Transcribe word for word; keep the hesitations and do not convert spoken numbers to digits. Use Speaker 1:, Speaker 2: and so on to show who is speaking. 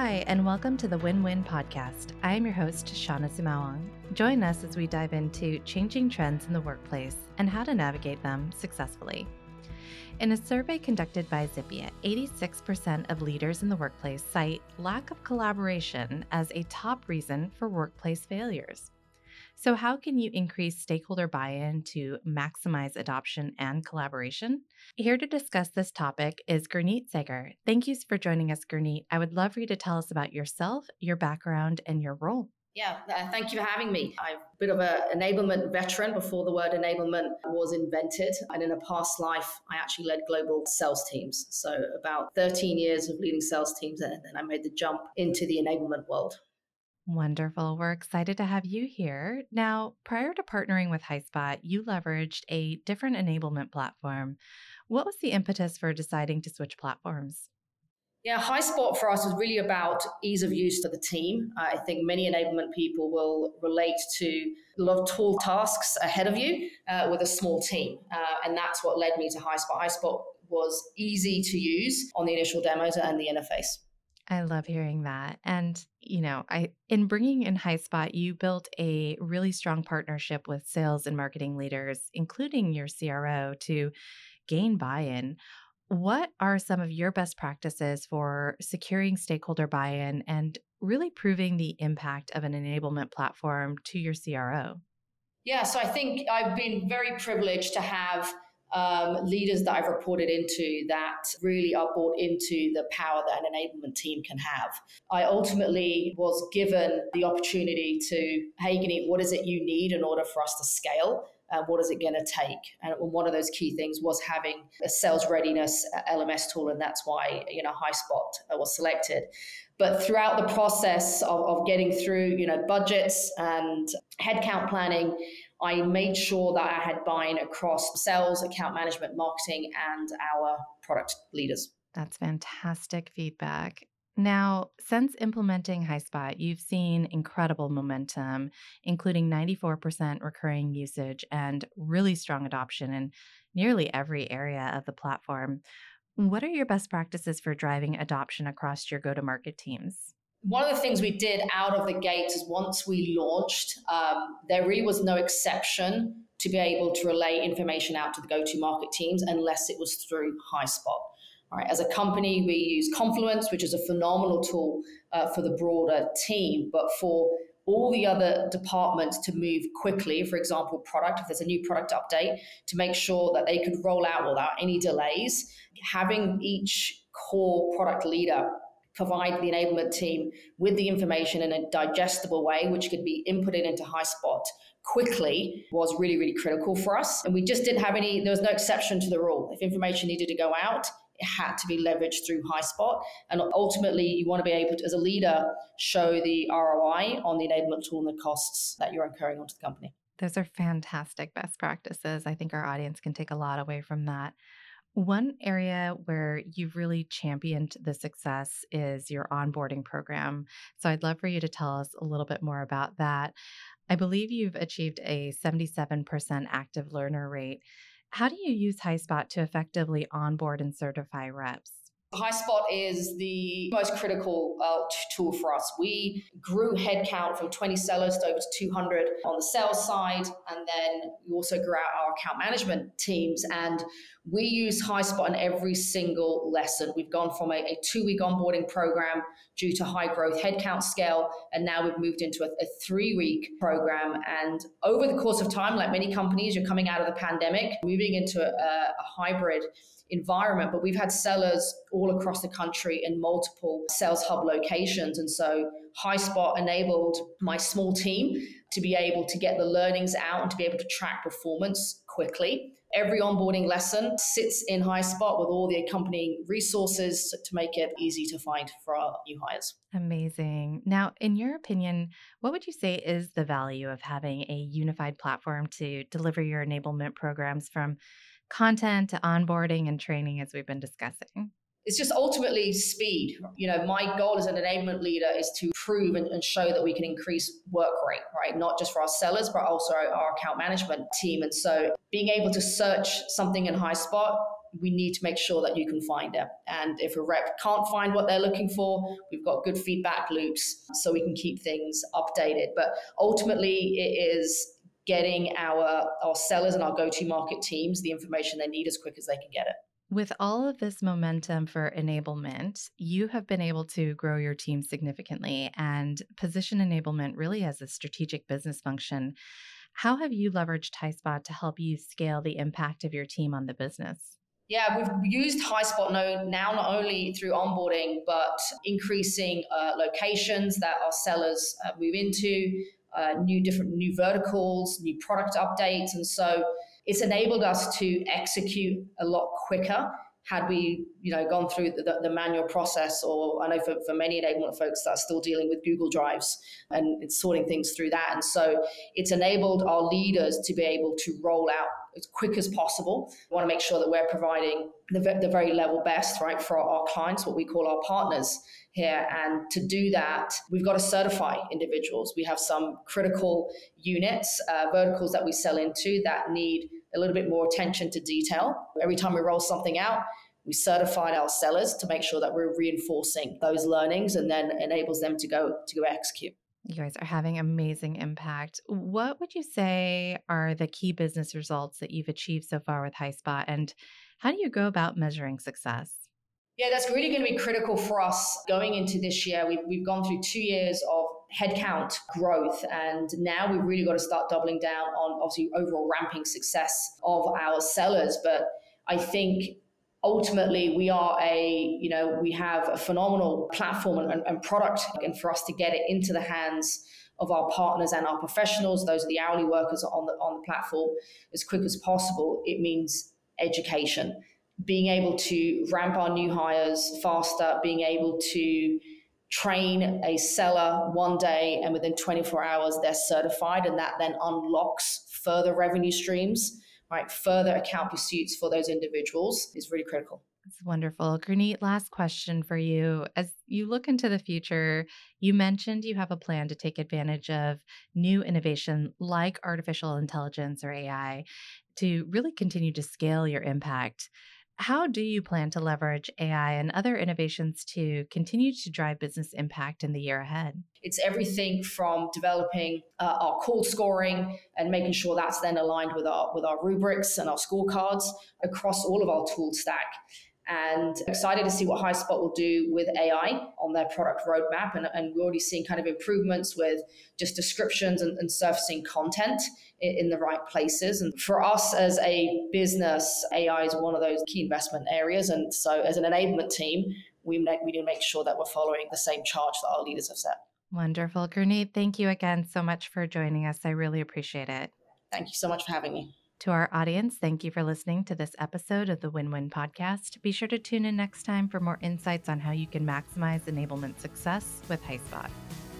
Speaker 1: Hi, and welcome to the Win-Win Podcast. I am your host, Shauna Sumawang. Join us as we dive into changing trends in the workplace and how to navigate them successfully. In a survey conducted by Zippia, eighty-six percent of leaders in the workplace cite lack of collaboration as a top reason for workplace failures. So how can you increase stakeholder buy-in to maximize adoption and collaboration? Here to discuss this topic is Gurneet Sagar. Thank you for joining us, Gurneet. I would love for you to tell us about yourself, your background, and your role.
Speaker 2: Yeah, uh, thank you for having me. I'm a bit of an enablement veteran before the word enablement was invented. And in a past life, I actually led global sales teams. So about thirteen years of leading sales teams, and then I made the jump into the enablement world.
Speaker 1: Wonderful. We're excited to have you here. Now, prior to partnering with HighSpot, you leveraged a different enablement platform. What was the impetus for deciding to switch platforms?
Speaker 2: Yeah, HighSpot for us was really about ease of use to the team. Uh, I think many enablement people will relate to a lot of tall tasks ahead of you uh, with a small team. Uh, and that's what led me to HighSpot. HighSpot was easy to use on the initial demos and the interface.
Speaker 1: I love hearing that. And, you know, I in bringing in HighSpot, you built a really strong partnership with sales and marketing leaders, including your C R O, to gain buy-in. What are some of your best practices for securing stakeholder buy-in and really proving the impact of an enablement platform to your C R O?
Speaker 2: Yeah, so I think I've been very privileged to have um, leaders that I've reported into that really are bought into the power that an enablement team can have. I ultimately was given the opportunity to, hey, Gurneet, what is it you need in order for us to scale? Uh, what is it going to take? And one of those key things was having a sales readiness L M S tool, and that's why you know HighSpot was selected. But throughout the process of, of getting through, you know, budgets and headcount planning, I made sure that I had buy-in across sales, account management, marketing, and our product leaders.
Speaker 1: That's fantastic feedback. Now, since implementing HighSpot, you've seen incredible momentum, including ninety-four percent recurring usage and really strong adoption in nearly every area of the platform. What are your best practices for driving adoption across your go-to-market teams?
Speaker 2: One of the things we did out of the gate is once we launched, um, there really was no exception to be able to relay information out to the go-to-market teams unless it was through HighSpot. All right, as a company, we use Confluence, which is a phenomenal tool uh, for the broader team, but for all the other departments to move quickly, for example, product, if there's a new product update, to make sure that they could roll out without any delays, having each core product leader provide the enablement team with the information in a digestible way, which could be inputted into HighSpot quickly, was really, really critical for us. And we just didn't have any, there was no exception to the rule. If information needed to go out, it had to be leveraged through HighSpot. And ultimately, you want to be able to, as a leader, show the R O I on the enablement tool and the costs that you're incurring onto the company.
Speaker 1: Those are fantastic best practices. I think our audience can take a lot away from that. One area where you've really championed the success is your onboarding program. So I'd love for you to tell us a little bit more about that. I believe you've achieved a seventy-seven percent active learner rate. How do you use HighSpot to effectively onboard and certify reps?
Speaker 2: HighSpot is the most critical uh, t- tool for us. We grew headcount from twenty sellers to over to two hundred on the sales side, and then we also grew out our account management teams. And we use HighSpot in every single lesson. We've gone from a, a two-week onboarding program due to high growth headcount scale, and now we've moved into a, a three-week program. And over the course of time, like many companies, you're coming out of the pandemic, moving into a, a hybrid environment, but we've had sellers all across the country in multiple sales hub locations. And so HighSpot enabled my small team to be able to get the learnings out and to be able to track performance quickly. Every onboarding lesson sits in HighSpot with all the accompanying resources to make it easy to find for our new hires.
Speaker 1: Amazing. Now, in your opinion, what would you say is the value of having a unified platform to deliver your enablement programs from content to onboarding and training as we've been discussing?
Speaker 2: It's just ultimately speed. You know, my goal as an enablement leader is to prove and, and show that we can increase work rate, right? Not just for our sellers, but also our, our account management team. And so being able to search something in HighSpot, we need to make sure that you can find it. And if a rep can't find what they're looking for, we've got good feedback loops so we can keep things updated. But ultimately, it is getting our, our sellers and our go-to-market teams the information they need as quick as they can get it.
Speaker 1: With all of this momentum for enablement, you have been able to grow your team significantly and position enablement really as a strategic business function. How have you leveraged HighSpot to help you scale the impact of your team on the business?
Speaker 2: Yeah, we've used HighSpot now not only through onboarding, but increasing uh, locations that our sellers uh, move into, uh, new different new verticals, new product updates. And so it's enabled us to execute a lot quicker had we, you know, gone through the, the manual process, or I know for, for many enablement folks that are still dealing with Google Drives and it's sorting things through that. And so it's enabled our leaders to be able to roll out as quick as possible. We want to make sure that we're providing the, the very level best, right, for our, our clients, what we call our partners here. And to do that, we've got to certify individuals. We have some critical units, uh, verticals that we sell into that need a little bit more attention to detail. Every time we roll something out, we certify our sellers to make sure that we're reinforcing those learnings, and then enables them to go to go execute.
Speaker 1: You guys are having amazing impact. What would you say are the key business results that you've achieved so far with HighSpot, and how do you go about measuring success?
Speaker 2: Yeah, that's really going to be critical for us going into this year. We've, we've gone through two years of headcount growth, and now we've really got to start doubling down on obviously overall ramping success of our sellers. But I think ultimately we are a, you know, we have a phenomenal platform and, and product, and for us to get it into the hands of our partners and our professionals, those are the hourly workers on the on the platform, as quick as possible, it means education. Being able to ramp our new hires faster, being able to train a seller one day and within twenty-four hours they're certified, and that then unlocks further revenue streams, right? Further account pursuits for those individuals is really critical.
Speaker 1: That's wonderful. Gurneet, last question for you. As you look into the future, you mentioned you have a plan to take advantage of new innovation like artificial intelligence or A I to really continue to scale your impact. How do you plan to leverage A I and other innovations to continue to drive business impact in the year ahead?
Speaker 2: It's everything from developing uh, our call scoring and making sure that's then aligned with our with our rubrics and our scorecards across all of our tool stack. And excited to see what HighSpot will do with A I on their product roadmap. And, and we're already seeing kind of improvements with just descriptions and, and surfacing content in, in the right places. And for us as a business, A I is one of those key investment areas. And so as an enablement team, we, we need to make sure that we're following the same charge that our leaders have set.
Speaker 1: Wonderful. Gurneet, thank you again so much for joining us. I really appreciate it.
Speaker 2: Thank you so much for having me.
Speaker 1: To our audience, thank you for listening to this episode of the Win-Win Podcast. Be sure to tune in next time for more insights on how you can maximize enablement success with HighSpot.